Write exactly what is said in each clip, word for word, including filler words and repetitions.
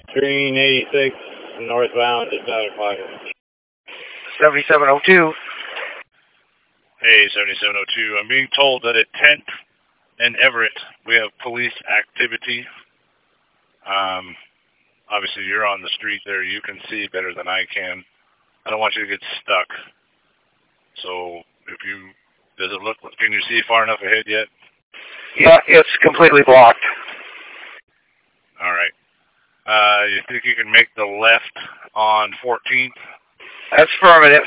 Green eighty-six, northbound at nine o'clock. seventy-seven oh two. Hey, seventy-seven oh two. I'm being told that at tenth and Everett, we have police activity. Um, obviously, you're on the street there. You can see better than I can. I don't want you to get stuck. So, if you, does it look, can you see far enough ahead yet? Yeah, it's completely blocked. All right. Uh, you think you can make the left on fourteenth? That's affirmative.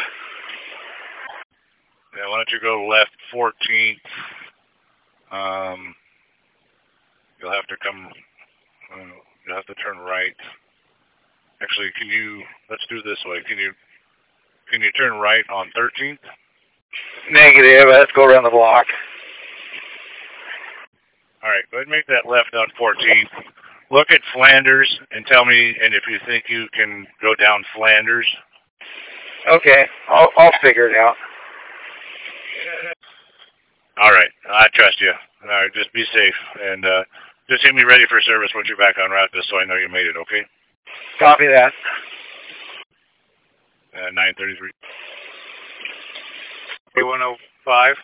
Yeah, why don't you go left fourteenth? Um, you'll have to come, uh, you'll have to turn right. Actually, can you, let's do it this way. Can you, can you turn right on thirteenth? Negative. Let's go around the block. All right, go ahead and make that left on fourteenth. Look at Flanders and tell me, and if you think you can go down Flanders. Okay, I'll, I'll figure it out. All right, I trust you. All right, just be safe. And uh, just get me ready for service once you're back on route, just so I know you made it, okay? Copy that. Uh, nine thirty-three. A one oh five.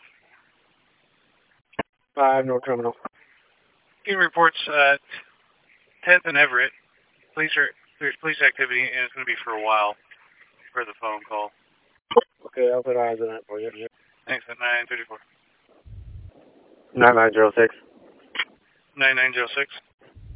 Five, no terminal. Getting reports uh, tenth and Everett. Police are, there's police activity, and it's going to be for a while for the phone call. Okay, I'll put eyes on that for you. Thanks, at nine thirty-four. nine nine zero six. nine nine zero six.